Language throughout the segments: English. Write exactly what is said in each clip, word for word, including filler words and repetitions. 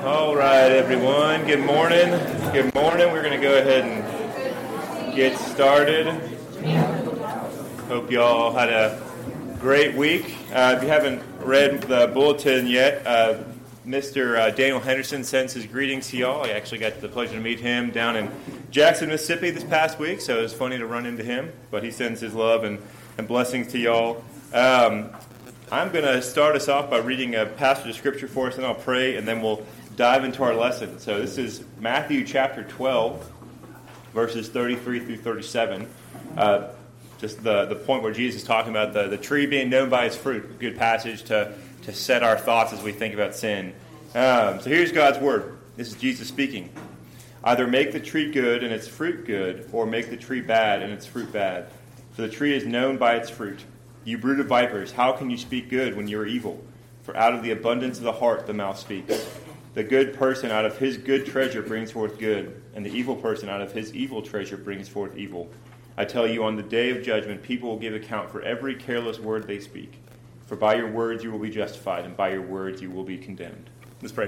All right, everyone. Good morning. Good morning. We're going to go ahead and get started. Hope you all had a great week. Uh, if you haven't read the bulletin yet, uh, Mister Uh, Daniel Henderson sends his greetings to y'all. I actually got the pleasure to meet him down in Jackson, Mississippi this past week, so it was funny to run into him. But he sends his love and, and blessings to y'all. Um, I'm going to start us off by reading a passage of Scripture for us, and I'll pray, and then we'll dive into our lesson. So this is Matthew chapter twelve, verses thirty-three through thirty-seven. Uh, just the, the point where Jesus is talking about the, the tree being known by its fruit. A good passage to, to set our thoughts as we think about sin. Um, so here's God's word. This is Jesus speaking. Either make the tree good and its fruit good, or make the tree bad and its fruit bad. For the tree is known by its fruit. You brood of vipers, how can you speak good when you are evil? For out of the abundance of the heart the mouth speaks. The good person out of his good treasure brings forth good, and the evil person out of his evil treasure brings forth evil. I tell you, on the day of judgment, people will give account for every careless word they speak. For by your words you will be justified, and by your words you will be condemned. Let's pray.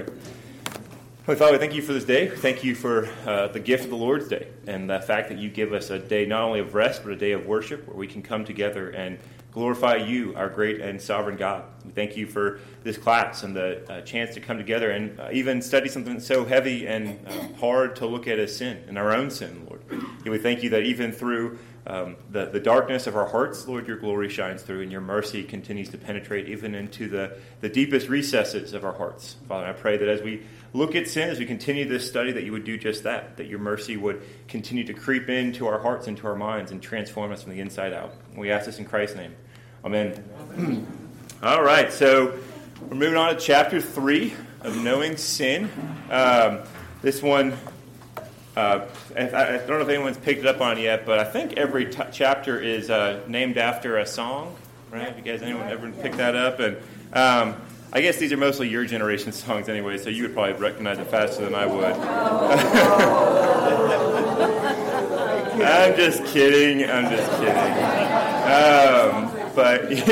Holy Father, thank you for this day. Thank you for uh, the gift of the Lord's Day, and the fact that you give us a day not only of rest, but a day of worship, where we can come together and glorify you, our great and sovereign God. We thank you for this class and the uh, chance to come together and uh, even study something so heavy and uh, hard to look at as sin, and our own sin, Lord. And we thank you that even through um, the, the darkness of our hearts, Lord, your glory shines through, and your mercy continues to penetrate even into the, the deepest recesses of our hearts. Father, I pray that as we look at sin, as we continue this study, that you would do just that, that your mercy would continue to creep into our hearts, into our minds, and transform us from the inside out. And we ask this in Christ's name. Amen. All right, so we're moving on to chapter three of Knowing Sin. Um, this one, uh, I don't know if anyone's picked it up on it yet, but I think every t- chapter is uh, named after a song, right? Have you guys, anyone ever picked that up? And um, I guess these are mostly your generation songs anyway, so you would probably recognize it faster than I would. I'm just kidding. I'm just kidding. Um, But you,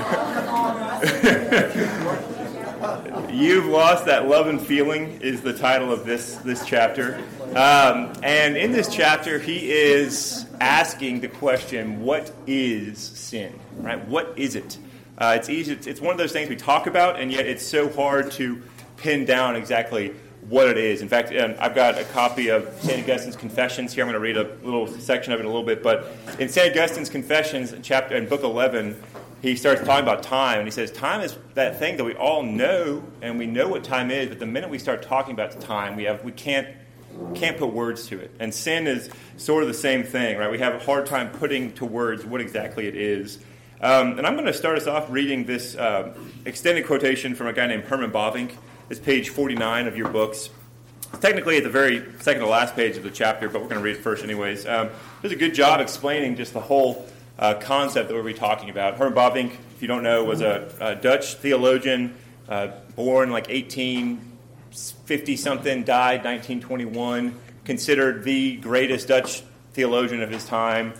You've Lost That Love and Feeling is the title of this, this chapter. Um, and in this chapter, he is asking the question, what is sin? Right? What is it? Uh, it's easy. It's, it's one of those things we talk about, and yet it's so hard to pin down exactly what it is. In fact, um, I've got a copy of Saint Augustine's Confessions here. I'm going to read a little section of it in a little bit. But in Saint Augustine's Confessions, in chapter in book eleven, he starts talking about time. And he says, time is that thing that we all know, and we know what time is. But the minute we start talking about time, we have we can't can't put words to it. And sin is sort of the same thing, right? We have a hard time putting to words what exactly it is. Um, and I'm going to start us off reading this uh, extended quotation from a guy named Herman Bavinck. It's page forty-nine of your books. It's technically at the very second to last page of the chapter, but we're going to read it first anyways. Um, does a good job explaining just the whole uh, concept that we'll be talking about. Herman Bavinck, if you don't know, was a, a Dutch theologian, uh, born like eighteen fifty-something, died nineteen twenty-one, considered the greatest Dutch theologian of his time.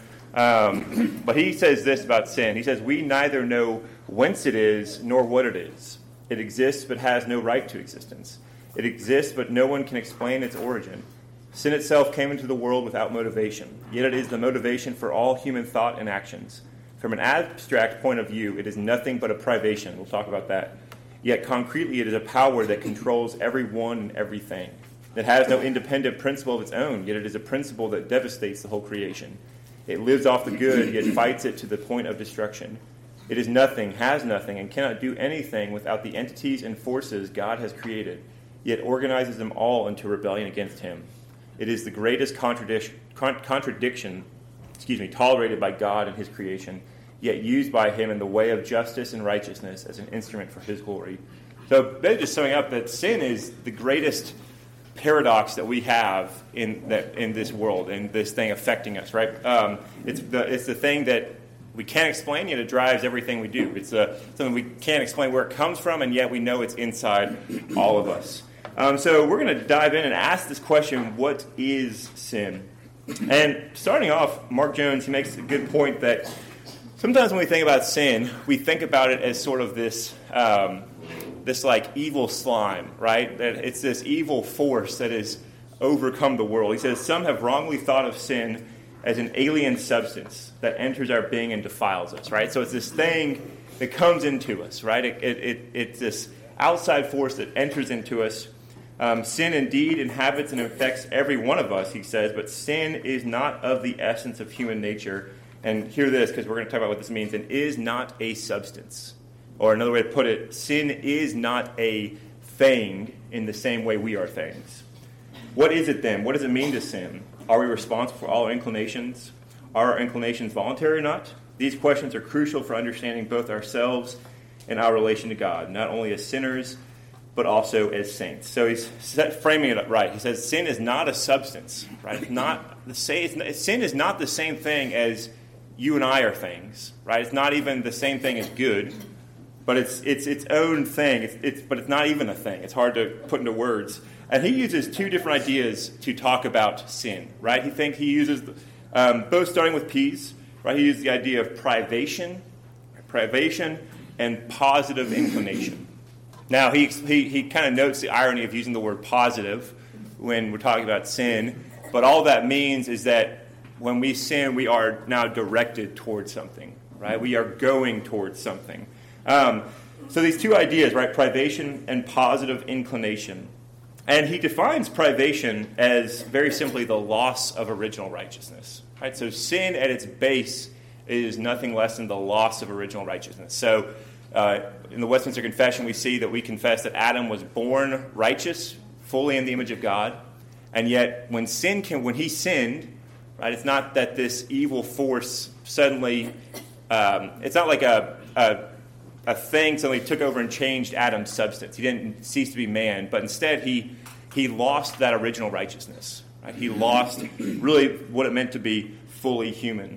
Um, but he says this about sin. He says, we neither know whence it is nor what it is. It exists but has no right to existence. It exists but no one can explain its origin. Sin itself came into the world without motivation, yet it is the motivation for all human thought and actions. From an abstract point of view, it is nothing but a privation. We'll talk about that. Yet concretely, it is a power that controls everyone and everything. It has no independent principle of its own, yet it is a principle that devastates the whole creation. It lives off the good, yet fights it to the point of destruction. It is nothing, has nothing, and cannot do anything without the entities and forces God has created, yet organizes them all into rebellion against him. It is the greatest contradiction, contradiction excuse me, tolerated by God in his creation, yet used by him in the way of justice and righteousness as an instrument for his glory. So, basically just summing up that sin is the greatest paradox that we have in that in this world, and this thing affecting us, right? Um, it's the it's the thing that we can't explain, yet it drives everything we do. It's uh, something we can't explain where it comes from, and yet we know it's inside all of us. Um, so we're going to dive in and ask this question, what is sin? And starting off, Mark Jones, he makes a good point that sometimes when we think about sin, we think about it as sort of this um, this like evil slime, right? That it's this evil force that has overcome the world. He says, some have wrongly thought of sin as an alien substance that enters our being and defiles us, right? So it's this thing that comes into us, right? It, it, it, it's this outside force that enters into us. Um, sin indeed inhabits and infects every one of us, he says, but sin is not of the essence of human nature. And hear this, because we're going to talk about what this means. And is not a substance. Or another way to put it, sin is not a thing in the same way we are things. What is it then? What does it mean to sin? Are we responsible for all our inclinations? Are our inclinations voluntary or not? These questions are crucial for understanding both ourselves and our relation to God, not only as sinners, but also as saints. So he's set, framing it up right. He says sin is not a substance, right? It's not the say. It's not, sin is not the same thing as you and I are things, right? It's not even the same thing as good, but it's it's its own thing. It's, it's but it's not even a thing. It's hard to put into words. And he uses two different ideas to talk about sin, right? He thinks he uses um, both starting with P's, right? He uses the idea of privation, privation, and positive inclination. Now he he he kind of notes the irony of using the word positive when we're talking about sin, but all that means is that when we sin, we are now directed towards something, right? We are going towards something. Um, so these two ideas, right? Privation and positive inclination. And he defines privation as very simply the loss of original righteousness. Right? So sin at its base is nothing less than the loss of original righteousness. So uh, in the Westminster Confession, we see that we confess that Adam was born righteous, fully in the image of God. And yet when sin can, when he sinned, right, it's not that this evil force suddenly, um, it's not like a, a a thing suddenly took over and changed Adam's substance. He didn't cease to be man, but instead he he lost that original righteousness. Right? He lost really what it meant to be fully human.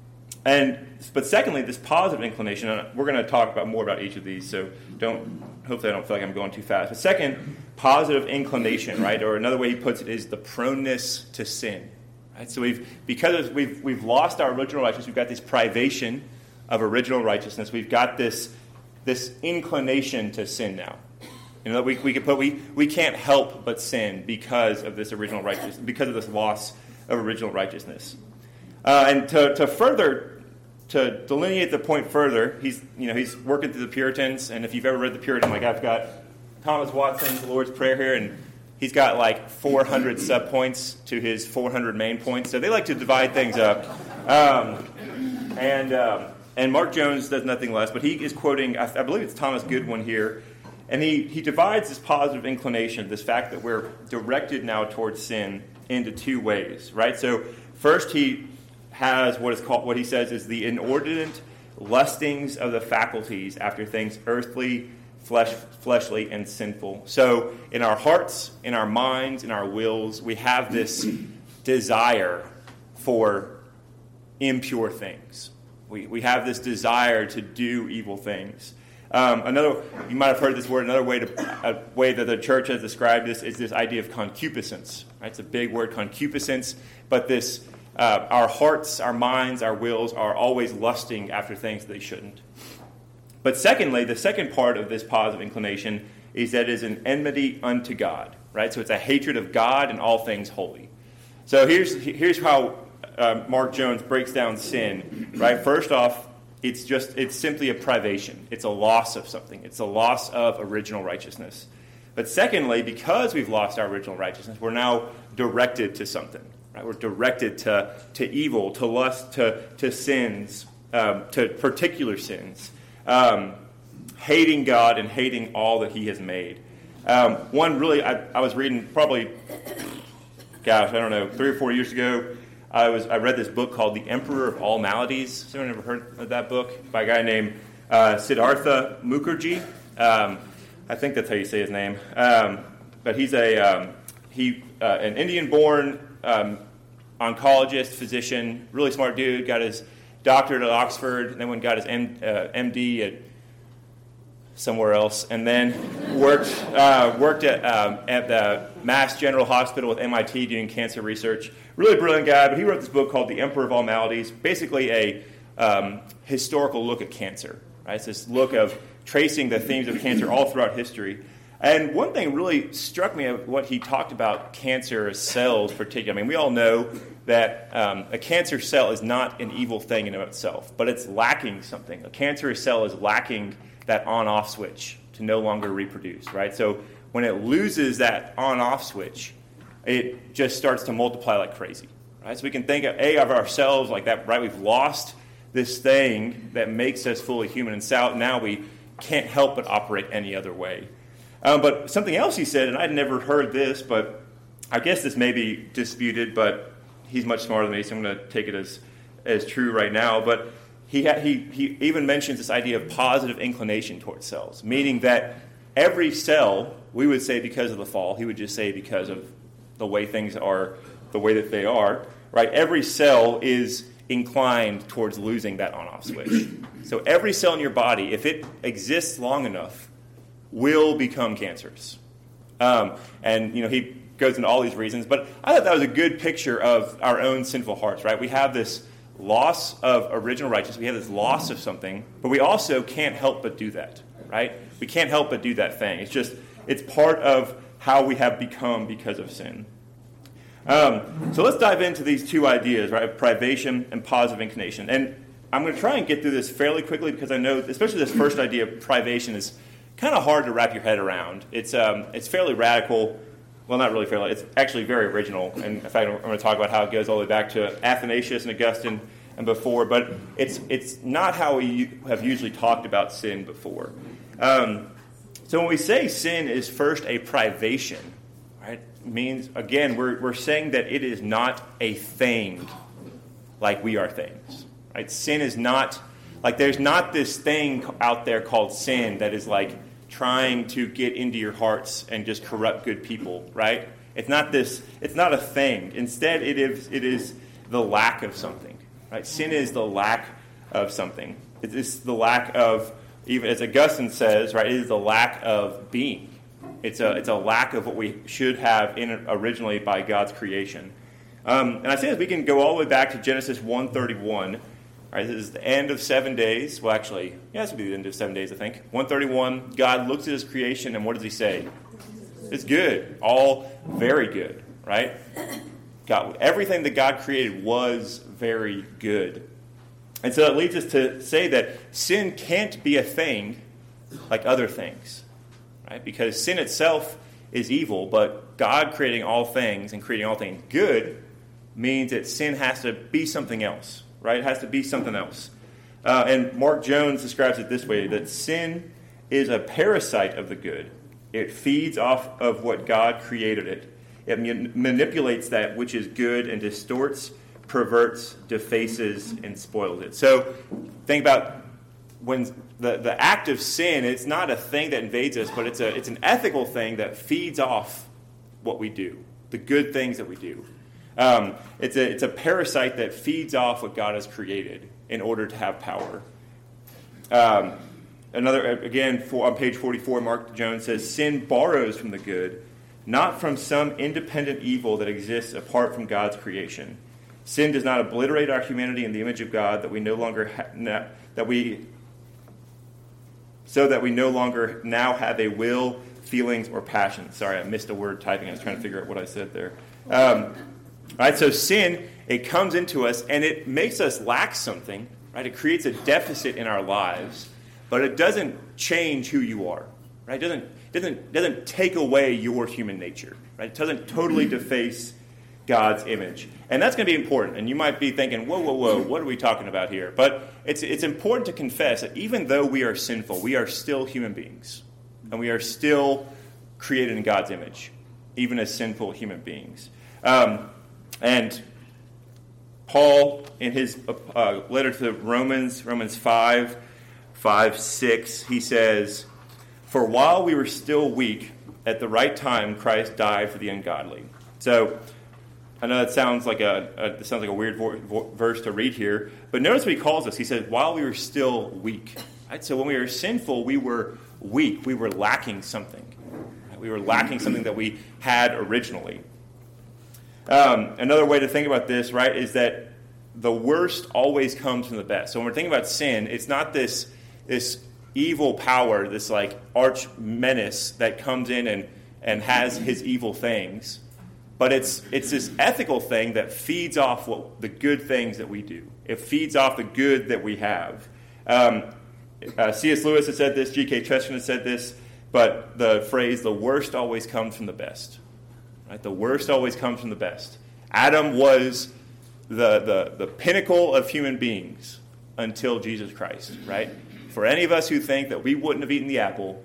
And but secondly, this positive inclination, and we're going to talk about more about each of these, so don't hopefully I don't feel like I'm going too fast. But second, positive inclination, right? Or another way he puts it is the proneness to sin. Right? So we've because we've we've lost our original righteousness, we've got this privation of original righteousness. We've got this this inclination to sin now. You know, we we could put we we can't help but sin because of this original righteousness, because of this loss of original righteousness. Uh, and to to further to delineate the point further, he's you know he's working through the Puritans, and if you've ever read the Puritans, like I've got Thomas Watson's The Lord's Prayer here, and he's got like four hundred subpoints to his four hundred main points. So they like to divide things up, um, and. Um, And Mark Jones does nothing less, but he is quoting, I believe it's Thomas Goodwin here, and he, he divides this positive inclination, this fact that we're directed now towards sin, into two ways, right? So first he has what is called, what he says is the inordinate lustings of the faculties after things earthly, flesh, fleshly, and sinful. So in our hearts, in our minds, in our wills, we have this desire for impure things. We we have this desire to do evil things. Um, another, you might have heard this word. Another way to a way that the church has described this is this idea of concupiscence. Right? It's a big word, concupiscence. But this, uh, our hearts, our minds, our wills are always lusting after things they shouldn't. But secondly, the second part of this positive inclination is that it is an enmity unto God. Right? So it's a hatred of God and all things holy. So here's here's how. Uh, Mark Jones breaks down sin, right? First off, it's just, it's simply a privation. It's a loss of something. It's a loss of original righteousness. But secondly, because we've lost our original righteousness, we're now directed to something, right? We're directed to, to evil, to lust, to, to sins, um, to particular sins, um, hating God and hating all that he has made. Um, one really, I, I was reading probably, gosh, I don't know, three or four years ago, I was I read this book called The Emperor of All Maladies. Has anyone ever heard of that book? By a guy named uh, Siddhartha Mukherjee. Um, I think that's how you say his name. Um, but he's a um, he uh, an Indian-born um, oncologist, physician, really smart dude. Got his doctorate at Oxford, and then went and got his M, uh, M D at somewhere else, and then worked uh, worked at um, at the Mass General Hospital with M I T doing cancer research. Really brilliant guy, but he wrote this book called The Emperor of All Maladies, basically a um, historical look at cancer. Right? It's this look of tracing the themes of cancer all throughout history. And one thing really struck me of what he talked about cancer cells particularly. I mean, we all know that um, a cancer cell is not an evil thing in and of itself, but it's lacking something. A cancerous cell is lacking that on-off switch to no longer reproduce, right? So when it loses that on-off switch, it just starts to multiply like crazy, right? So we can think of, A, of ourselves like that, right? We've lost this thing that makes us fully human, and so now we can't help but operate any other way. Um, but something else he said, and I'd never heard this, but I guess this may be disputed, but he's much smarter than me, so I'm going to take it as, as true right now. But he, ha- he, he even mentions this idea of positive inclination towards cells, meaning that every cell, we would say because of the fall, he would just say because of the way things are, the way that they are, right? Every cell is inclined towards losing that on-off switch. So every cell in your body, if it exists long enough, will become cancerous. Um, and, you know, he goes into all these reasons, but I thought that was a good picture of our own sinful hearts, right? We have this loss of original righteousness. We have this loss of something, but we also can't help but do that, right? We can't help but do that thing. It's just, it's part of how we have become because of sin. Um, so let's dive into these two ideas, right? Privation and positive inclination. And I'm going to try and get through this fairly quickly because I know, especially this first idea of privation is kind of hard to wrap your head around. It's um, it's fairly radical. Well, not really fairly. It's actually very original. And in fact, I'm going to talk about how it goes all the way back to Athanasius and Augustine and before. But it's it's not how we have usually talked about sin before. Um, so when we say sin is first a privation, right, it means, again, we're we're saying that it is not a thing like we are things. Right? Sin is not, like there's not this thing out there called sin that is like trying to get into your hearts and just corrupt good people, right? It's not this, it's not a thing. Instead, it is it is the lack of something, right? Sin is the lack of something. It is the lack of, even as Augustine says, right, it is the lack of being. It's a it's a lack of what we should have in originally by God's creation. Um, and I say this, we can go all the way back to Genesis one thirty-one. All right, this is the end of seven days. Well, actually, yeah, this would be the end of seven days, I think. one thirty-one, God looks at his creation, and what does he say? It's good. All very good, right? God, everything that God created was very good. And so that leads us to say that sin can't be a thing like other things, right? Because sin itself is evil, but God creating all things and creating all things good means that sin has to be something else. Right? It has to be something else. Uh, and Mark Jones describes it this way, that sin is a parasite of the good. It feeds off of what God created it. It man- manipulates that which is good and distorts, perverts, defaces, and spoils it. So think about when the, the act of sin, it's not a thing that invades us, but it's a it's an ethical thing that feeds off what we do, the good things that we do. Um, it's a it's a parasite that feeds off what God has created in order to have power. Um, another again for, on page forty-four, Mark Jones says, "Sin borrows from the good, not from some independent evil that exists apart from God's creation. Sin does not obliterate our humanity in the image of God that we no longer ha- na- that we so that we no longer now have a will, feelings, or passions." Sorry, I missed a word typing. I was trying to figure out what I said there. Um, All right, so sin, it comes into us and it makes us lack something, right? It creates a deficit in our lives, but it doesn't change who you are, right? It doesn't doesn't doesn't take away your human nature, right? It doesn't totally deface God's image, and that's going to be important. And you might be thinking, "Whoa, whoa, whoa! What are we talking about here?" But it's it's important to confess that even though we are sinful, we are still human beings, and we are still created in God's image, even as sinful human beings. Um, And Paul, in his uh, letter to the Romans, Romans five, five, six, he says, "For while we were still weak, at the right time Christ died for the ungodly." So I know that sounds like a, a it sounds like a weird vo- vo- verse to read here, but notice what he calls us. He says, "While we were still weak." Right? So when we were sinful, we were weak. We were lacking something. Right? We were lacking something that we had originally. Um, another way to think about this, right, is that the worst always comes from the best. So when we're thinking about sin, it's not this this evil power, this like arch menace that comes in and, and has his evil things. But it's it's this ethical thing that feeds off what, the good things that we do. It feeds off the good that we have. Um, uh, C S Lewis has said this, G K Chesterton has said this, but the phrase, the worst always comes from the best. Right? The worst always comes from the best. Adam was the, the, the pinnacle of human beings until Jesus Christ, right? For any of us who think that we wouldn't have eaten the apple,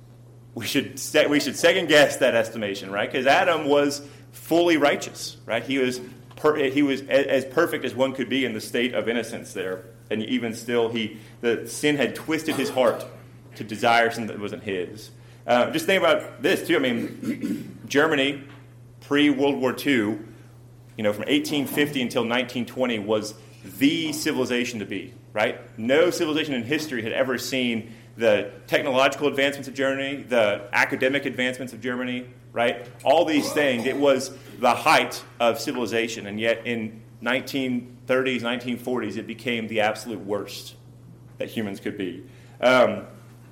we should we should second guess that estimation, right? Because Adam was fully righteous, right? He was per, he was as perfect as one could be in the state of innocence there, and even still, he the sin had twisted his heart to desire something that wasn't his. Uh, just think about this too. I mean, Germany pre-World War Two, you know, from eighteen fifty until nineteen twenty was the civilization to be, right? No civilization in history had ever seen the technological advancements of Germany, the academic advancements of Germany, right? All these things. It was the height of civilization, and yet in nineteen thirties, nineteen forties, it became the absolute worst that humans could be. Um,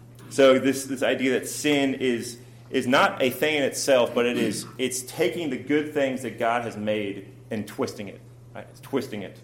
so this this idea that sin is is not a thing in itself, but it is it's taking the good things that God has made and twisting it, right? It's twisting it.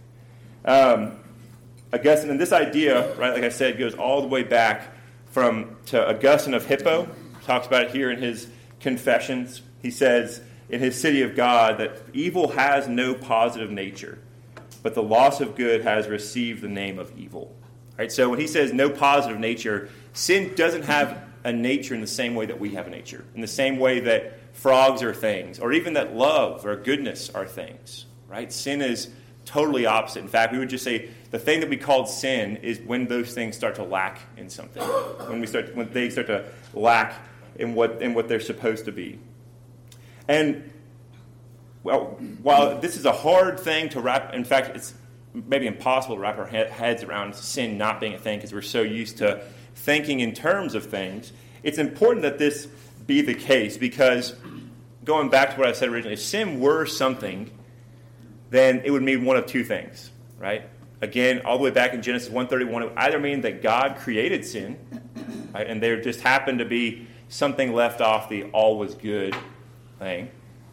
Um, Augustine, and this idea, right, like I said, goes all the way back from to Augustine of Hippo. Talks about it here in his Confessions. He says in his City of God that evil has no positive nature, but the loss of good has received the name of evil. Right? So when he says no positive nature, sin doesn't have a nature in the same way that we have a nature, in the same way that frogs are things, or even that love or goodness are things. Right? Sin is totally opposite. In fact, we would just say the thing that we called sin is when those things start to lack in something, when we start, when they start to lack in what in what they're supposed to be. And well, while this is a hard thing to wrap, in fact, it's maybe impossible to wrap our heads around sin not being a thing because we're so used to thinking in terms of things. It's important that this be the case because, going back to what I said originally, if sin were something, then it would mean one of two things, right? Again, all the way back in Genesis one thirty-one, it would either mean that God created sin, right, and there just happened to be something left off the all was good thing,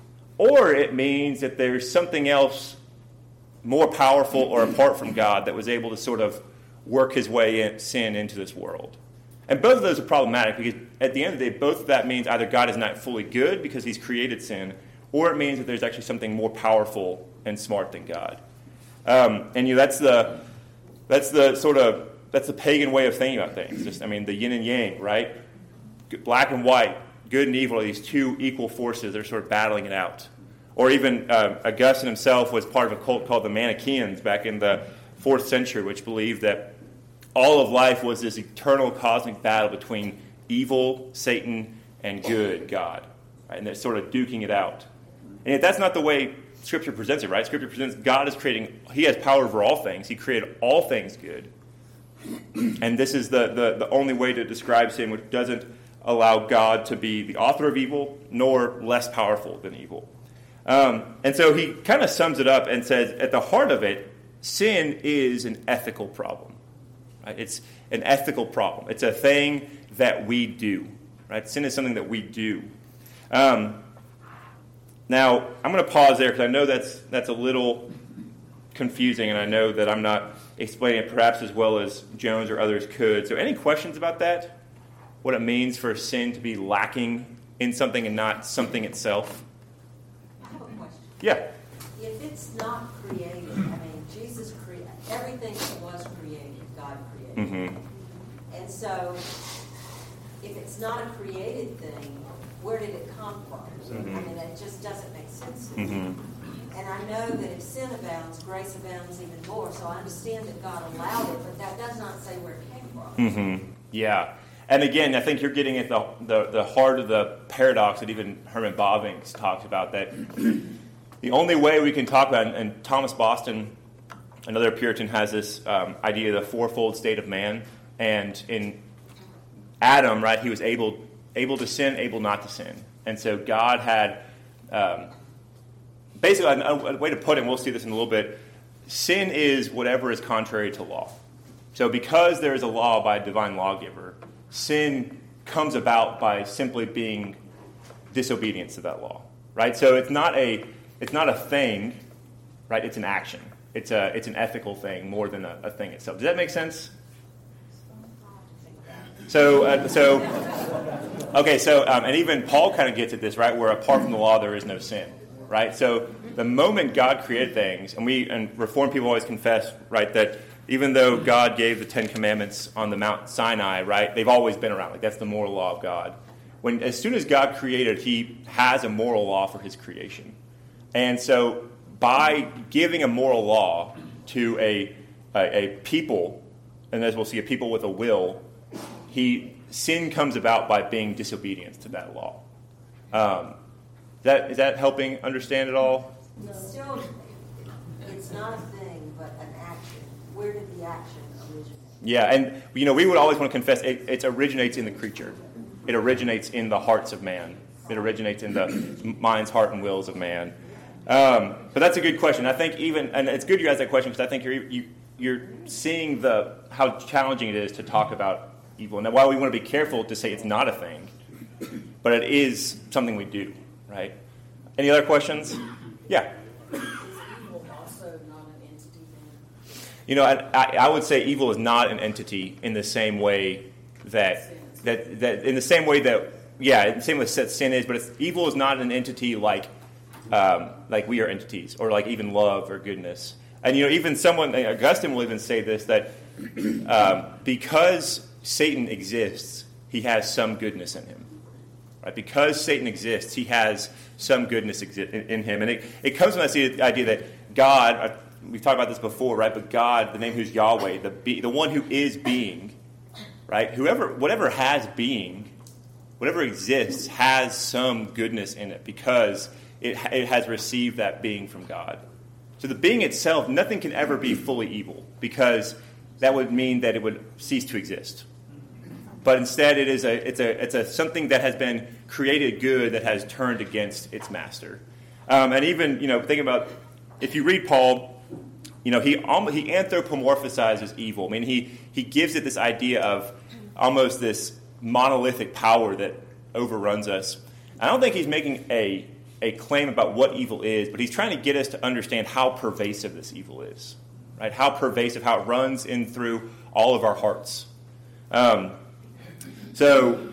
or it means that there's something else more powerful or apart from God that was able to sort of work his way in sin into this world. And both of those are problematic because at the end of the day, both of that means either God is not fully good because he's created sin, or it means that there's actually something more powerful and smart than God. Um, and you know, that's the that's the sort of that's the pagan way of thinking about things. Just I mean, the yin and yang, right? Black and white, good and evil are these two equal forces that are sort of battling it out. Or even uh, Augustine himself was part of a cult called the Manichaeans back in the fourth century, which believed that all of life was this eternal cosmic battle between evil, Satan, and good, God. Right? And they're sort of duking it out. And yet that's not the way Scripture presents it, right? Scripture presents God is creating, he has power over all things. He created all things good. And this is the, the, the only way to describe sin, which doesn't allow God to be the author of evil, nor less powerful than evil. Um, and so he kind of sums it up and says, at the heart of it, sin is an ethical problem. Right? It's an ethical problem. It's a thing that we do. Right? Sin is something that we do. Um, now, I'm going to pause there because I know that's that's a little confusing, and I know that I'm not explaining it perhaps as well as Jones or others could. So any questions about that? What it means for sin to be lacking in something and not something itself? Yeah. If it's not created, I mean, Jesus created, everything that was created, God created. Mm-hmm. And so, if it's not a created thing, where did it come from? Mm-hmm. I mean, it just doesn't make sense to me. Mm-hmm. And I know that if sin abounds, grace abounds even more. So I understand that God allowed it, but that does not say where it came from. Mm-hmm. Yeah. And again, I think you're getting at the, the, the heart of the paradox that even Herman Bavinck talks about, that the only way we can talk about, and Thomas Boston, another Puritan, has this um, idea of the fourfold state of man. And in Adam, right, he was able able to sin, able not to sin. And so God had, um, basically, a, a way to put it, and we'll see this in a little bit, sin is whatever is contrary to law. So because there is a law by a divine lawgiver, sin comes about by simply being disobedience to that law, right? So it's not a it's not a thing, right? It's an action. It's a it's an ethical thing more than a, a thing itself. Does that make sense? So uh, so okay. So um, and even Paul kind of gets at this, right? Where apart from the law there is no sin, right? So the moment God created things, and we and Reformed people always confess, right, that even though God gave the Ten Commandments on the Mount Sinai, right, they've always been around. Like that's the moral law of God. When as soon as God created, He has a moral law for His creation, and so by giving a moral law to a a, a people, and as we'll see, a people with a will, He sin comes about by being disobedient to that law. Um, that is that helping understand it all? No. Still, it's not a thing, but an action. Where did the action originate? Yeah, and you know we would always want to confess it, it originates in the creature. It originates in the hearts of man. It originates in the mind's heart and wills of man. Um, but that's a good question. I think even, and it's good you asked that question because I think you're you, you're seeing the how challenging it is to talk about evil. And while we want to be careful to say it's not a thing, but it is something we do, right? Any other questions? Yeah. Is evil also not an entity then? You know, I, I, I would say evil is not an entity in the same way that that that in the same way that yeah, in the same way that sin is, but it's, evil is not an entity like. Um, like we are entities, or like even love or goodness. And, you know, even someone, Augustine will even say this, that um, because Satan exists, he has some goodness in him. Right? Because Satan exists, he has some goodness exi- in, in him. And it, it comes from that idea that God, uh, we've talked about this before, right? But God, the name who's Yahweh, the be, the one who is being, right? Whoever, whatever has being, whatever exists, has some goodness in it because It, it has received that being from God. So the being itself, nothing can ever be fully evil because that would mean that it would cease to exist. But instead, it is a it's a it's a something that has been created good that has turned against its master. Um, and even you know, think about if you read Paul, you know he almost, he anthropomorphizes evil. I mean, he he gives it this idea of almost this monolithic power that overruns us. I don't think he's making a a claim about what evil is, but he's trying to get us to understand how pervasive this evil is, right? How pervasive, how it runs in through all of our hearts. Um, so,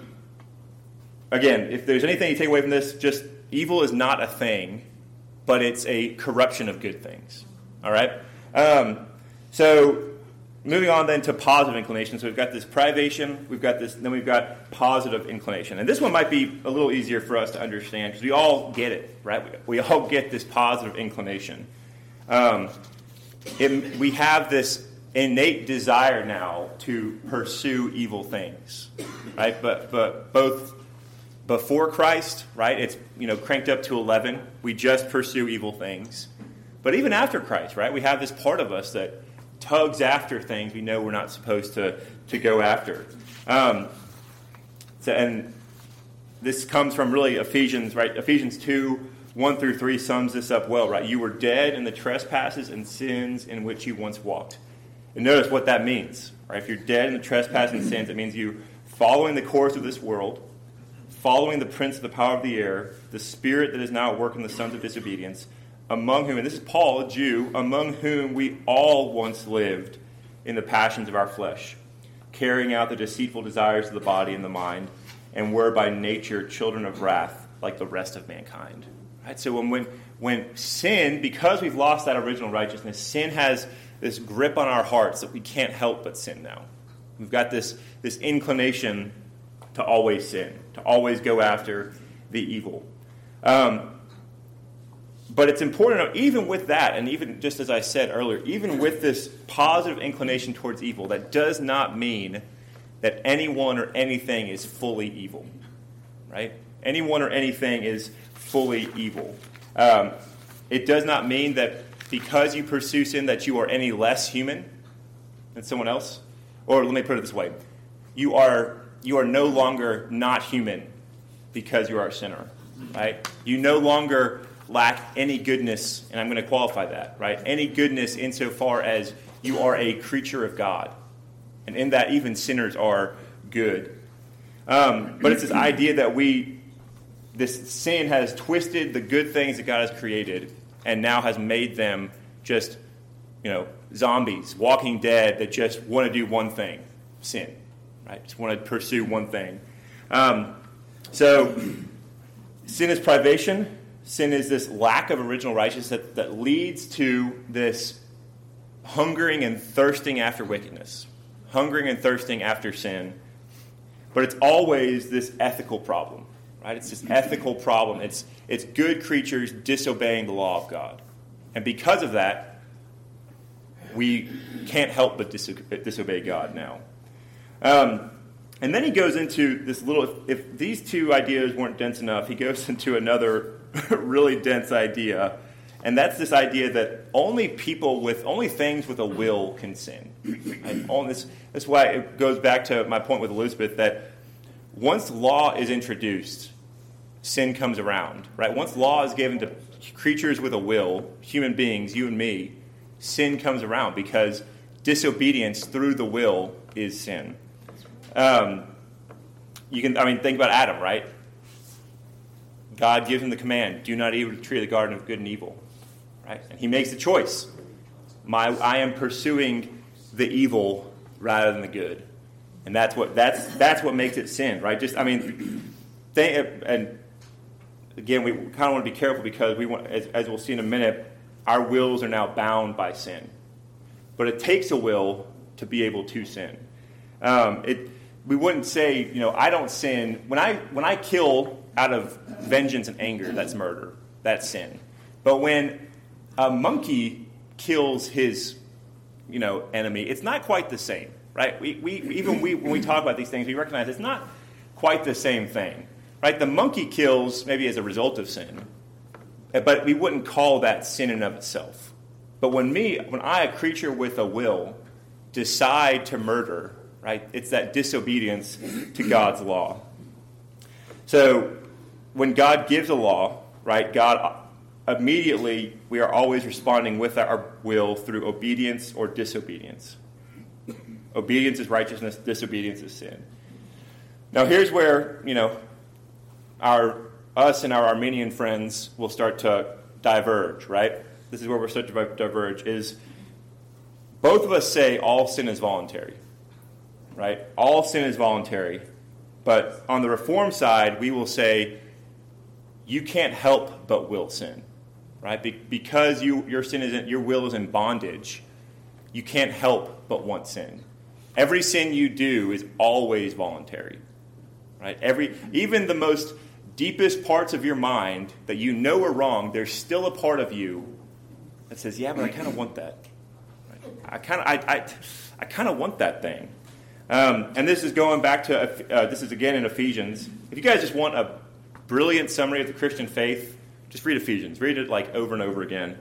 again, if there's anything you take away from this, just evil is not a thing, but it's a corruption of good things, all right? Um, so, moving on then to positive inclination. So we've got this privation, we've got this, then we've got positive inclination. And this one might be a little easier for us to understand because we all get it, right? We, we all get this positive inclination. Um, it, we have this innate desire now to pursue evil things, right? But but both before Christ, right? It's you know cranked up to eleven. We just pursue evil things. But even after Christ, right? We have this part of us that tugs after things we know we're not supposed to, to go after. Um, so, and this comes from really Ephesians, right? Ephesians two, one through three sums this up well, right? You were dead in the trespasses and sins in which you once walked. And notice what that means, right? If you're dead in the trespasses and sins, it means you following the course of this world, following the prince of the power of the air, the spirit that is now at work in the sons of disobedience, among whom, and this is Paul, a Jew, among whom we all once lived in the passions of our flesh, carrying out the deceitful desires of the body and the mind, and were by nature children of wrath like the rest of mankind. Right? So when, when, when sin, because we've lost that original righteousness, sin has this grip on our hearts that we can't help but sin now. We've got this, this inclination to always sin, to always go after the evil. Um, But it's important to know, even with that, and even just as I said earlier, even with this positive inclination towards evil, that does not mean that anyone or anything is fully evil, right? Anyone or anything is fully evil. Um, it does not mean that because you pursue sin that you are any less human than someone else. Or let me put it this way. You are, you are no longer not human because you are a sinner, right? You no longer lack any goodness, and I'm going to qualify that, right? Any goodness insofar as you are a creature of God. And in that, even sinners are good. Um, but it's this idea that we, this sin has twisted the good things that God has created and now has made them just, you know, zombies, walking dead that just want to do one thing, sin, right? Just want to pursue one thing. Um, so sin is privation. Sin is this lack of original righteousness that, that leads to this hungering and thirsting after wickedness, hungering and thirsting after sin. But it's always this ethical problem, right? It's this ethical problem. It's it's good creatures disobeying the law of God. And because of that, we can't help but diso- disobey God now. Um, and then he goes into this little, if, if these two ideas weren't dense enough, he goes into another really dense idea. And that's this idea that only people with, only things with a will can sin. And all this, that's why it goes back to my point with Elizabeth, that once law is introduced, sin comes around, right? Once law is given to creatures with a will, human beings, you and me, sin comes around because disobedience through the will is sin. Um, you can, I mean, think about Adam, right? God gives him the command, do not eat of the tree of the garden of good and evil. Right? And he makes a choice. My, I am pursuing the evil rather than the good, and that's what that's that's what makes it sin, right? Just I mean, they, and again, we kind of want to be careful because we want, as, as we'll see in a minute, our wills are now bound by sin, but it takes a will to be able to sin. Um, it we wouldn't say, you know, I don't sin when I when I kill out of vengeance and anger. That's murder. That's sin. But when a monkey kills his, you know, enemy, it's not quite the same, right? We, we even we when we talk about these things, we recognize it's not quite the same thing, right? The monkey kills maybe as a result of sin, but we wouldn't call that sin in and of itself. But when me, when I, a creature with a will, decide to murder, right? It's that disobedience to God's law. So when God gives a law, right? God immediately, we are always responding with our will through obedience or disobedience. Obedience is righteousness, disobedience is sin. Now here's where, you know, our us and our Armenian friends will start to diverge, right? This is where we're starting to diverge, is both of us say all sin is voluntary, right? All sin is voluntary. But on the Reform side, we will say you can't help but will sin. Right, Be- because you your sin is in, your will is in bondage, you can't help but want sin. Every sin you do is always voluntary, right? Every even the most deepest parts of your mind that you know are wrong, there's still a part of you that says, "Yeah, but I kind of want that. Right? I kind of I I, I kind of want that thing." Um, and this is going back to uh, this is again in Ephesians. If you guys just want a brilliant summary of the Christian faith, just read Ephesians. Read it like over and over again.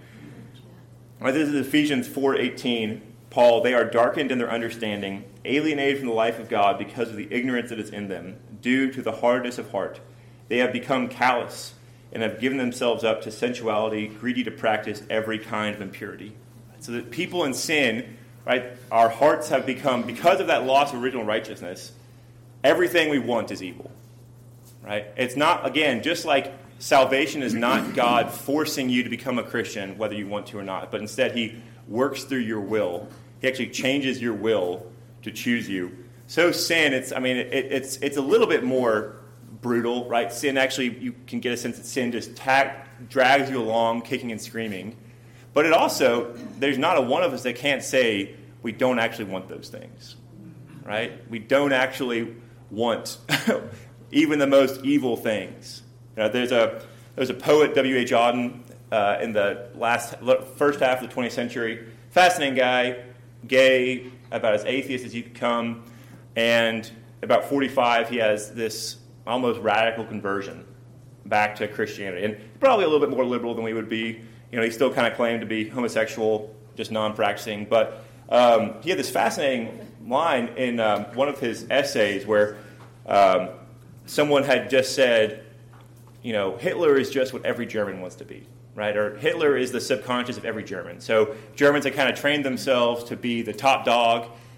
All right, this is Ephesians four eighteen. Paul, they are darkened in their understanding, alienated from the life of God because of the ignorance that is in them, due to the hardness of heart. They have become callous and have given themselves up to sensuality, greedy to practice every kind of impurity. So that people in sin, right, our hearts have become, because of that loss of original righteousness, everything we want is evil. Right? It's not, again, just like salvation is not God forcing you to become a Christian, whether you want to or not, but instead he works through your will. He actually changes your will to choose you. So sin, it's I mean, it, it's it's a little bit more brutal, right? Sin actually, you can get a sense that sin just tag, drags you along, kicking and screaming. But it also, there's not a one of us that can't say we don't actually want those things, right? We don't actually want even the most evil things. You know, there's a there's a poet, W H Auden, uh, in the last first half of the twentieth century. Fascinating guy, gay, about as atheist as you could come, and about forty-five, he has this almost radical conversion back to Christianity, and probably a little bit more liberal than we would be. You know, he still kind of claimed to be homosexual, just non-practicing, but um, he had this fascinating line in um, one of his essays where um, someone had just said, you know, Hitler is just what every German wants to be, right? Or Hitler is the subconscious of every German. So Germans have kind of trained themselves to be the top dog,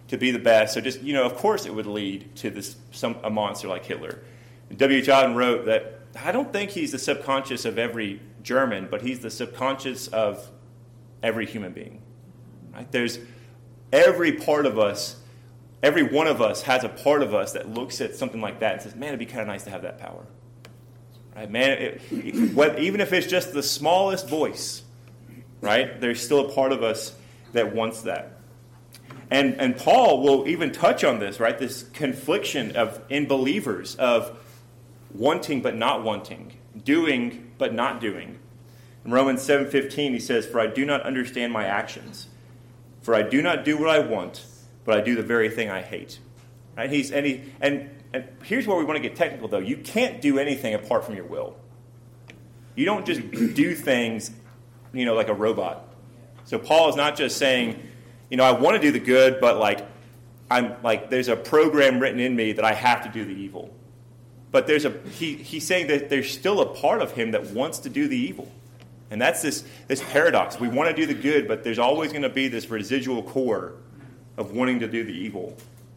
to be the best. So just, you know, of course it would lead to this some a monster like Hitler. W H Auden wrote that, I don't think he's the subconscious of every German, but he's the subconscious of every human being. Right? There's every part of us, every one of us has a part of us that looks at something like that and says, man, it'd be kind of nice to have that power. Right? Man, it, it, what, even if it's just the smallest voice, right? There's still a part of us that wants that. And and Paul will even touch on this, right? This confliction of in believers of wanting but not wanting, doing but not doing. In Romans seven fifteen, he says, "For I do not understand my actions. For I do not do what I want, but I do the very thing I hate." Right? He's and he and, and here's where we want to get technical, though. You can't do anything apart from your will. You don't just do things, you know, like a robot. So Paul is not just saying, you know, I want to do the good, but like I'm like there's a program written in me that I have to do the evil. But there's a he he's saying that there's still a part of him that wants to do the evil. And that's this, this paradox. We want to do the good, but there's always going to be this residual core of wanting to do the evil.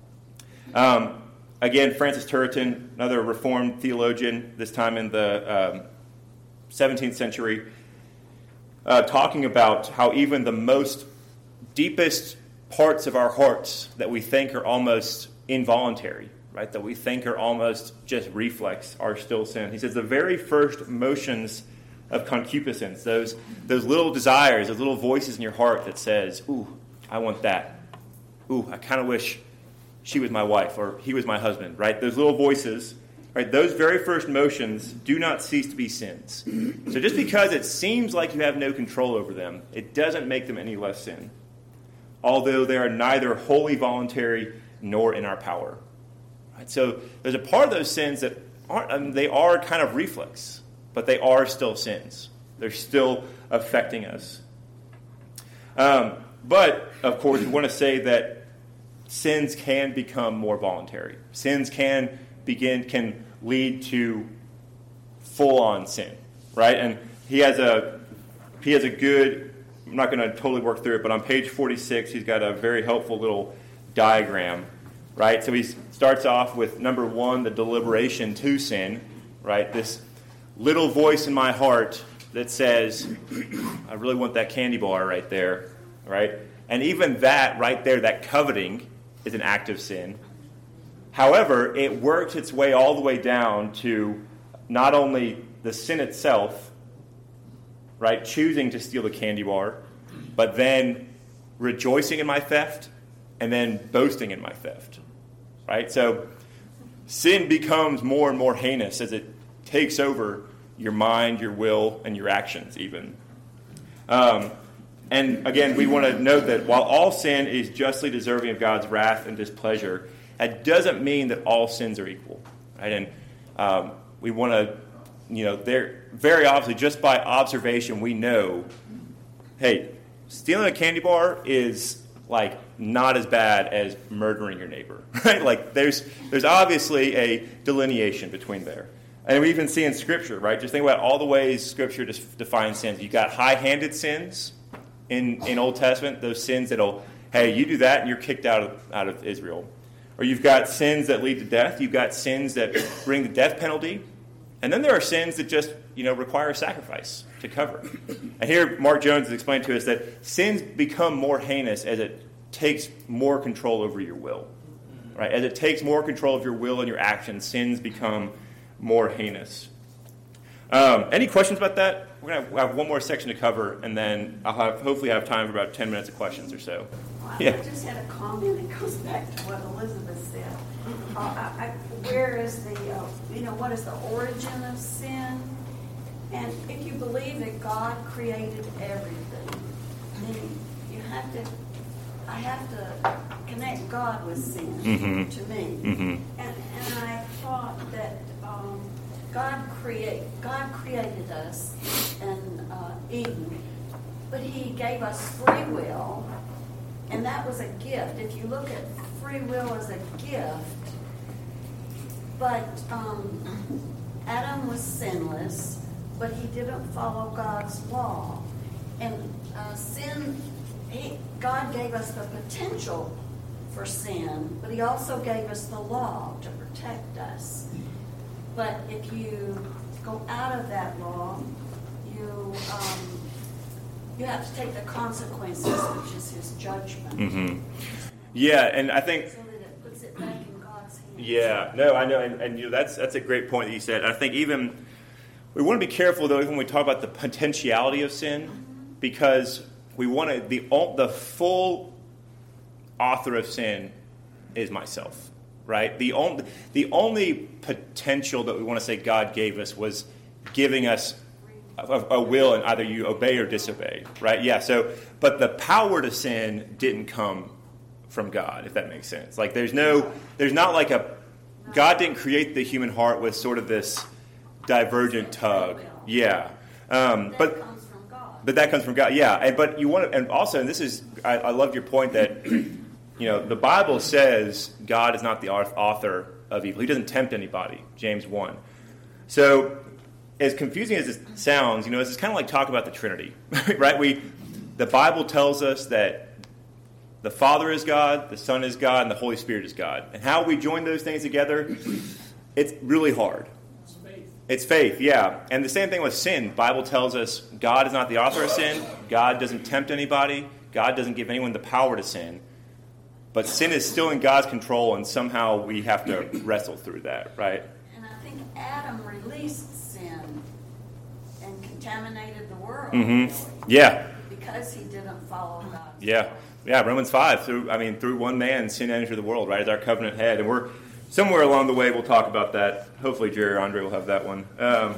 Um, again, Francis Turretin, another Reformed theologian, this time in the um, seventeenth century, uh, talking about how even the most deepest parts of our hearts that we think are almost involuntary, right, that we think are almost just reflex, are still sin. He says the very first motions of concupiscence, those those little desires, those little voices in your heart that says, ooh, I want that. Ooh, I kind of wish she was my wife or he was my husband, right? Those little voices, right? Those very first motions do not cease to be sins. So just because it seems like you have no control over them, it doesn't make them any less sin. Although they are neither wholly voluntary nor in our power. Right? So there's a part of those sins that aren't, I mean, they are kind of reflex. But they are still sins. They're still affecting us. Um, but, of course, we want to say that sins can become more voluntary. Sins can begin, can lead to full-on sin, right? And he has a he has a good, I'm not going to totally work through it, but on page forty-six, he's got a very helpful little diagram, right? So he starts off with, number one, the deliberation to sin, right? This little voice in my heart that says, I really want that candy bar right there, right? And even that right there, that coveting, is an act of sin. However, it works its way all the way down to not only the sin itself, right, choosing to steal the candy bar, but then rejoicing in my theft and then boasting in my theft, right? So sin becomes more and more heinous as it takes over your mind, your will, and your actions even. Um, and again, we want to note that while all sin is justly deserving of God's wrath and displeasure, that doesn't mean that all sins are equal. Right? And um, we want to, you know, there very obviously, just by observation, we know, hey, stealing a candy bar is like not as bad as murdering your neighbor. Right? Like there's there's obviously a delineation between there. And we even see in Scripture, right? Just think about all the ways Scripture defines sins. You've got high-handed sins in, in Old Testament, those sins that'll, hey, you do that and you're kicked out of, out of Israel. Or you've got sins that lead to death. You've got sins that bring the death penalty. And then there are sins that just, you know, require a sacrifice to cover. And here Mark Jones has explained to us that sins become more heinous as it takes more control over your will. Right? As it takes more control of your will and your actions, sins become more heinous. Um, any questions about that? We're going to have one more section to cover, and then I'll have hopefully have time for about ten minutes of questions or so. Well, yeah. I just had a comment that goes back to what Elizabeth said. Uh, I, I, where is the, uh, you know, what is the origin of sin? And if you believe that God created everything, then you have to, I have to connect God with sin, mm-hmm. to me. Mm-hmm. And, and I thought that um, God create God created us in uh, Eden, but He gave us free will, and that was a gift. If you look at free will as a gift, but um, Adam was sinless, but he didn't follow God's law, and uh, sin. He, God gave us the potential for sin, but he also gave us the law to protect us. But if you go out of that law, you um, you have to take the consequences, which is his judgment. Mm-hmm. Yeah, and I think... So that it puts it back in God's hands. Yeah, no, I know, and, and you know, that's that's a great point that you said. I think even... We want to be careful, though, even when we talk about the potentiality of sin, because we want to... The, the full author of sin is myself, right? The only, the only potential that we want to say God gave us was giving us a, a will, and either you obey or disobey, right? Yeah, so, but the power to sin didn't come from God, if that makes sense. Like, there's no, there's not like a, God didn't create the human heart with sort of this divergent tug. Yeah. Um, but, but that comes from God, yeah. And, but you want to, and also, and this is, I, I love your point that, you know, the Bible says God is not the author of evil. He doesn't tempt anybody, James one. So, as confusing as it sounds, you know, it's kind of like talk about the Trinity, right? We, the Bible tells us that the Father is God, the Son is God, and the Holy Spirit is God. And how we join those things together, it's really hard. It's faith. It's faith, yeah. And the same thing with sin. The Bible tells us God is not the author of sin. God doesn't tempt anybody. God doesn't give anyone the power to sin. But sin is still in God's control, and somehow we have to wrestle through that, right? And I think Adam released sin and contaminated the world. Mm-hmm. Yeah. Because he didn't follow God. Yeah. Yeah, Romans five, through I mean, through one man, sin entered the world, right, as our covenant head. And we're, somewhere along the way, we'll talk about that. Hopefully, Jerry or Andre will have that one. Um,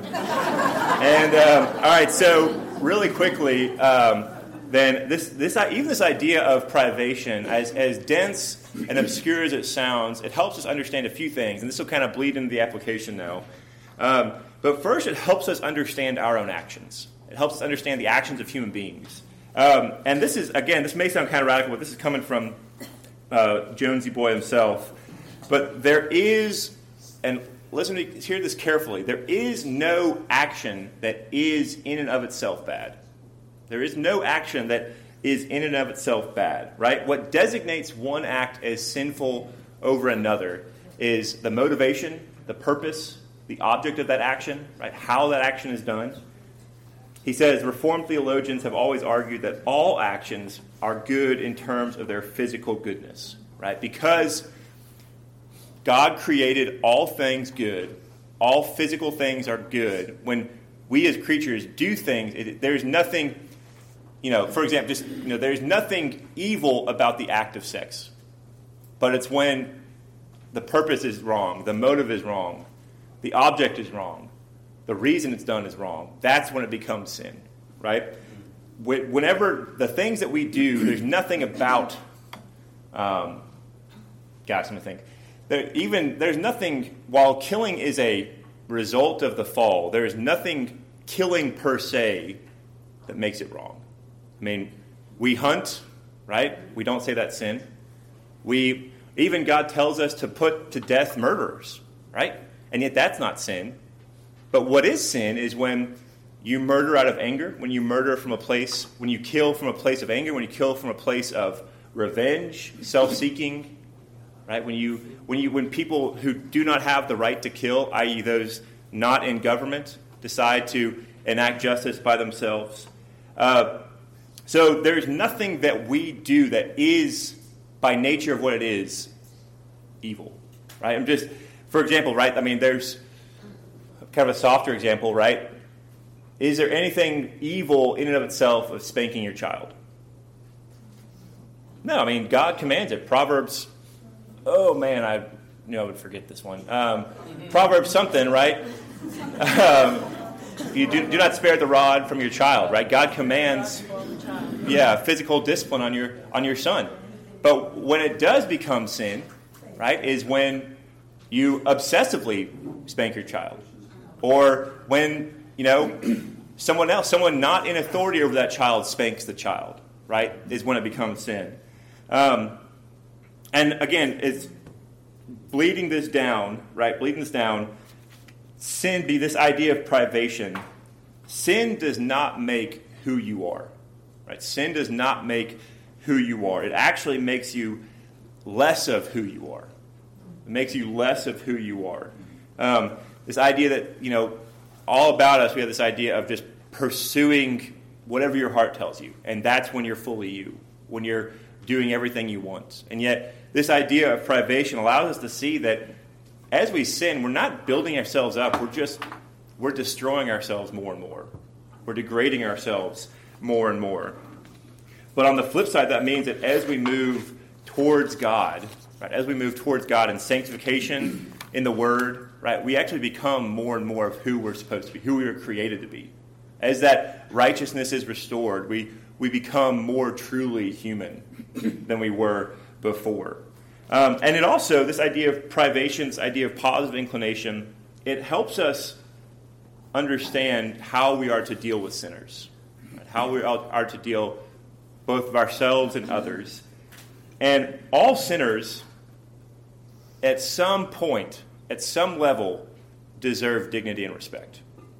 and, um, all right, so really quickly, um, then this, this, even this idea of privation, as, as dense and obscure as it sounds, it helps us understand a few things. And this will kind of bleed into the application now. Um, but first, it helps us understand our own actions. It helps us understand the actions of human beings. Um, and this is, again, this may sound kind of radical, but this is coming from uh, Jonesy Boy himself. But there is, and listen to hear this carefully, there is no action that is in and of itself bad. There is no action that is in and of itself bad, right? What designates one act as sinful over another is the motivation, the purpose, the object of that action, right? How that action is done. He says, Reformed theologians have always argued that all actions are good in terms of their physical goodness, right? Because God created all things good, all physical things are good. When we as creatures do things, it, there's nothing, you know, for example, just, you know, there's nothing evil about the act of sex. But it's when the purpose is wrong, the motive is wrong, the object is wrong, the reason it's done is wrong. That's when it becomes sin, right? Whenever the things that we do, there's nothing about, um, gosh, I'm going to think. There, even, there's nothing, while killing is a result of the fall, there is nothing killing per se that makes it wrong. I mean, we hunt, right? We don't say that's sin. We, even God tells us to put to death murderers, right? And yet that's not sin. But what is sin is when you murder out of anger, when you murder from a place, when you kill from a place of anger, when you kill from a place of revenge, self-seeking, right? When you, when you, when people who do not have the right to kill, that is those not in government, decide to enact justice by themselves. Uh, so there's nothing that we do that is, by nature of what it is, evil, right? I'm just, for example, right? I mean, there's kind of a softer example, right? Is there anything evil in and of itself of spanking your child? No, I mean, God commands it. Proverbs, oh man, I knew I would forget this one. Um, Proverbs something, right? Um, you do, do not spare the rod from your child, right? God commands, yeah, physical discipline on your on your son. But when it does become sin, right, is when you obsessively spank your child. Or when, you know, someone else, someone not in authority over that child spanks the child, right, is when it becomes sin. Um, and again, it's bleeding this down, right, bleeding this down, sin be this idea of privation. Sin does not make who you are, right? Sin does not make who you are. It actually makes you less of who you are. It makes you less of who you are. Um, this idea that, you know, all about us, we have this idea of just pursuing whatever your heart tells you. And that's when you're fully you, when you're doing everything you want. And yet, this idea of privation allows us to see that as we sin, we're not building ourselves up. We're just, we're destroying ourselves more and more. We're degrading ourselves more and more. But on the flip side, that means that as we move towards God, right, as we move towards God in sanctification, in the Word, right, we actually become more and more of who we're supposed to be, who we were created to be. As that righteousness is restored, we, we become more truly human than we were before. Um, and it also, this idea of privation, this idea of positive inclination, it helps us understand how we are to deal with sinners, right? How we are to deal both of ourselves and others. And all sinners, at some point, at some level, deserve dignity and respect.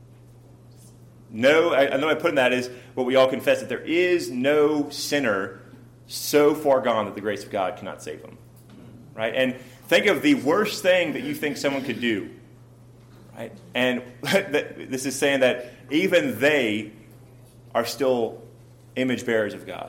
No, I, I know I put in that is what we all confess, that there is no sinner so far gone that the grace of God cannot save them. Right? And think of the worst thing that you think someone could do. Right? And this is saying that even they are still image bearers of God.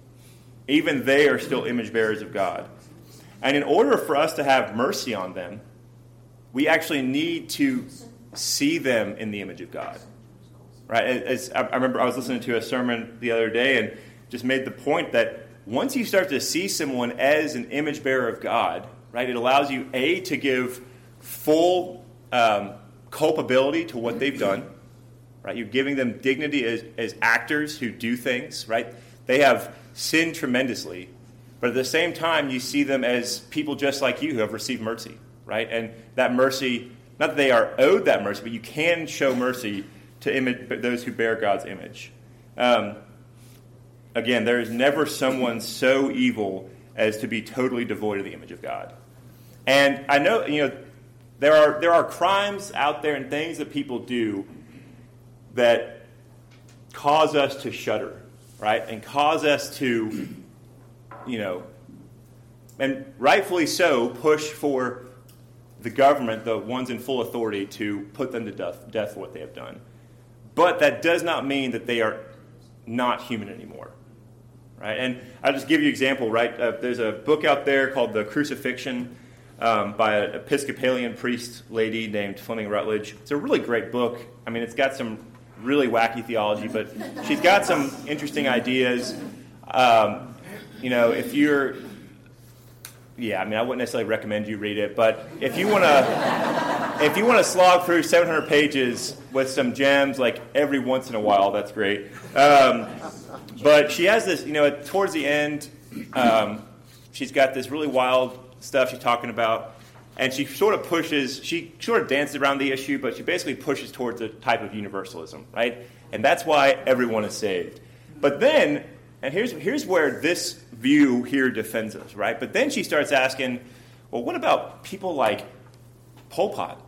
Even they are still image bearers of God. And in order for us to have mercy on them, we actually need to see them in the image of God. Right? As I remember I was listening to a sermon the other day and just made the point that once you start to see someone as an image bearer of God, right, it allows you, A, to give full um, culpability to what they've done. Right? You're giving them dignity as, as actors who do things. Right? They have sinned tremendously. But at the same time, you see them as people just like you who have received mercy. Right? And that mercy, not that they are owed that mercy, but you can show mercy to image, those who bear God's image. Um, again, there is never someone so evil as to be totally devoid of the image of God. And I know, you know, there are there are crimes out there and things that people do that cause us to shudder, right? And cause us to, you know, and rightfully so, push for the government, the ones in full authority, to put them to death, death for what they have done. But that does not mean that they are not human anymore, right? And I'll just give you an example, right? Uh, there's a book out there called The Crucifixion um, by an Episcopalian priest lady named Fleming Rutledge. It's a really great book. I mean, it's got some really wacky theology, but she's got some interesting ideas. Um, you know, if you're... Yeah, I mean, I wouldn't necessarily recommend you read it, but if you want to, if you want to slog through seven hundred pages with some gems, like every once in a while, that's great. Um, but she has this, you know, towards the end, um, she's got this really wild stuff she's talking about, and she sort of pushes, she sort of dances around the issue, but she basically pushes towards a type of universalism, right? And that's why everyone is saved. But then, and here's here's where this view here defends us, right? But then she starts asking, well, what about people like Pol Pot,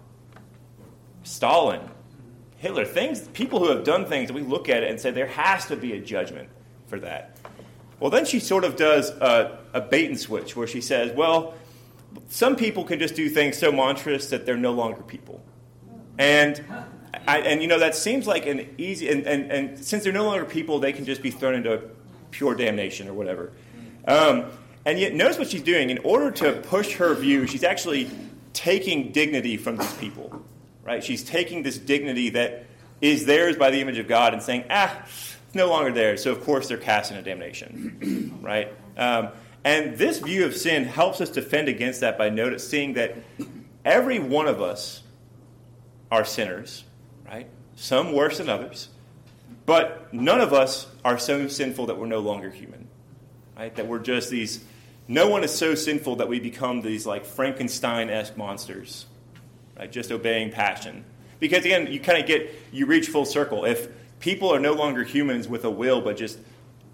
Stalin, Hitler, things, people who have done things that we look at it and say there has to be a judgment for that. Well, then she sort of does a, a bait and switch where she says, well, some people can just do things so monstrous that they're no longer people. And I, and you know, that seems like an easy, and, and, and since they're no longer people, they can just be thrown into pure damnation or whatever. Um, and yet, notice what she's doing. In order to push her view, she's actually taking dignity from these people, right? She's taking this dignity that is theirs by the image of God and saying, ah, it's no longer theirs, so of course they're cast into damnation, right? Um, and this view of sin helps us defend against that by noticing that every one of us are sinners, right? Some worse than others. But none of us are so sinful that we're no longer human, right? That we're just these, no one is so sinful that we become these like Frankenstein-esque monsters, right? Just obeying passion. Because again, you kind of get, you reach full circle. If people are no longer humans with a will, but just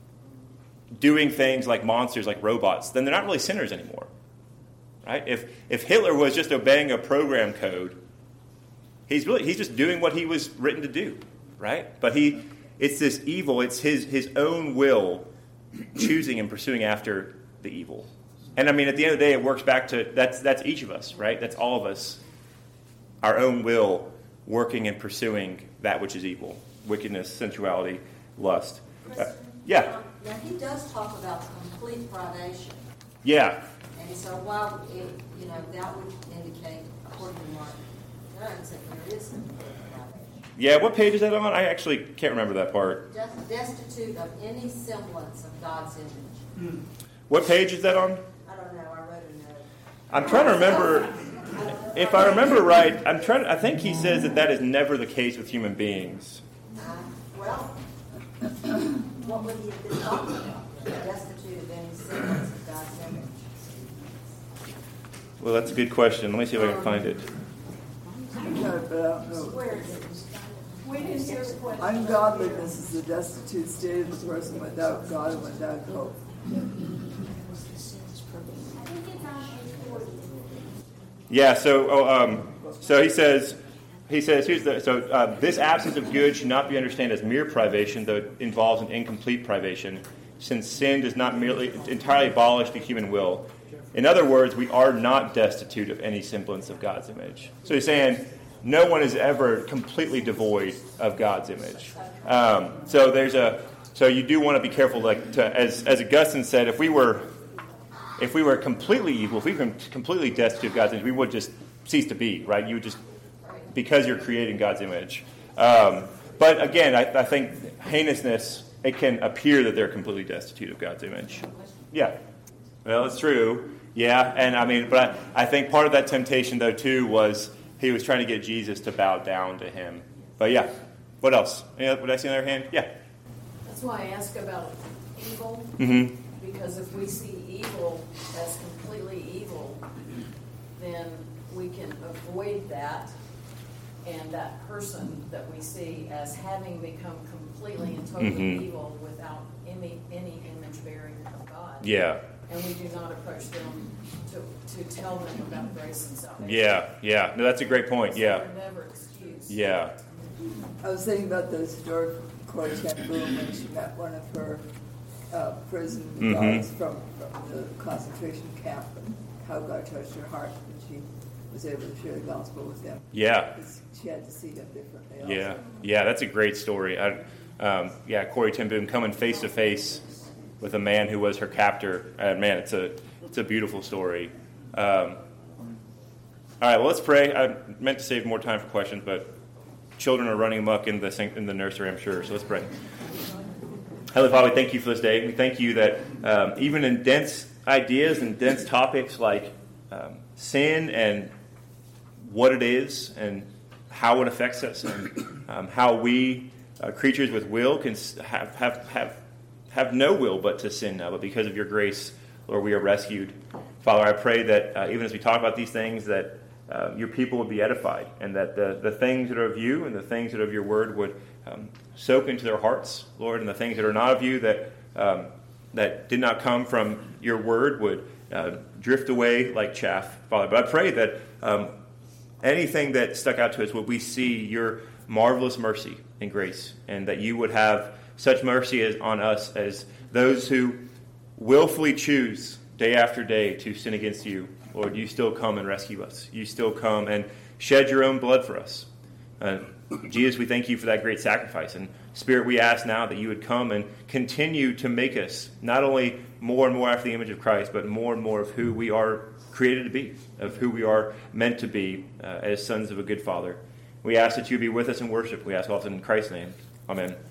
doing things like monsters, like robots, then they're not really sinners anymore, right? If if Hitler was just obeying a program code, he's really, he's just doing what he was written to do, right? But he... It's this evil, it's his, his own will choosing and pursuing after the evil, and I mean, at the end of the day, it works back to, that's that's each of us, right? That's all of us, our own will, working and pursuing that which is evil, wickedness, sensuality, lust. Uh, yeah. Now, he does talk about complete privation. Yeah. And so while, it, you know, that would indicate, according to Mark Jones, that there is complete privation. Yeah, what page is that on? I actually can't remember that part. Just destitute of any semblance of God's image. Hmm. What page is that on? I don't know, I wrote a note. I'm trying to remember. If I remember right, I'm trying. I think he says that that is never the case with human beings. Uh, well, what would he have been talking about? Destitute of any semblance of God's image. Well, that's a good question. Let me see if I can find it. No, but I don't know. Where is it? We didn't hear the question. Ungodliness is the destitute state of the person without God and without hope. Yeah. So, oh, um, so he says, he says, here's the. So uh, this absence of good should not be understood as mere privation, though it involves an incomplete privation, since sin does not merely entirely abolish the human will. In other words, we are not destitute of any semblance of God's image. So he's saying no one is ever completely devoid of God's image. Um, so there's a. So you do want to be careful, like to, as as Augustine said, if we were, if we were completely evil, if we were completely destitute of God's image, we would just cease to be, right? You would just, because you're creating God's image. Um, but again, I, I think heinousness, it can appear that they're completely destitute of God's image. Yeah. Well, it's true. Yeah, and I mean, but I, I think part of that temptation, though, too, was he was trying to get Jesus to bow down to him. But yeah, what else? Any other, would I see another hand? Yeah. That's why I ask about evil, Mm-hmm. because if we see evil as completely evil, then we can avoid that, and that person that we see as having become completely and totally Mm-hmm. evil without any any image bearing of God. Yeah. And we do not approach them to, to tell them about grace and salvation. Yeah, yeah. No, that's a great point. So Yeah. they're never excused. Yeah. I was thinking about the story from Corey ten Boom when she met one of her uh, prison Mhm. guards from, from the concentration camp, and how God touched her heart, and she was able to share the gospel with them. Yeah. Because she had to see them differently also. Yeah. Yeah, that's a great story. I, um, yeah, Corey ten Boom coming face to face with a man who was her captor. And man, it's a it's a beautiful story. Um, all right, well, let's pray. I meant to save more time for questions, but children are running amok in the in the nursery, I'm sure. So let's pray. Heavenly Father, we thank you for this day. We thank you that um, even in dense ideas and dense topics like um, sin and what it is and how it affects us and um, how we, uh, creatures with will, can have, have have have no will but to sin now. But because of your grace, Lord, we are rescued. Father, I pray that uh, even as we talk about these things, that uh, your people would be edified, and that the, the things that are of you and the things that are of your word would um, soak into their hearts, Lord, and the things that are not of you that um, that did not come from your word would uh, drift away like chaff, Father. But I pray that um, anything that stuck out to us, would we see your marvelous mercy and grace, and that you would have such mercy as on us as those who willfully choose day after day to sin against you. Lord, you still come and rescue us. You still come and shed your own blood for us. Uh, Jesus, we thank you for that great sacrifice. And Spirit, we ask now that you would come and continue to make us not only more and more after the image of Christ, but more and more of who we are created to be, of who we are meant to be uh, as sons of a good Father. We ask that you be with us in worship. We ask often in Christ's name. Amen.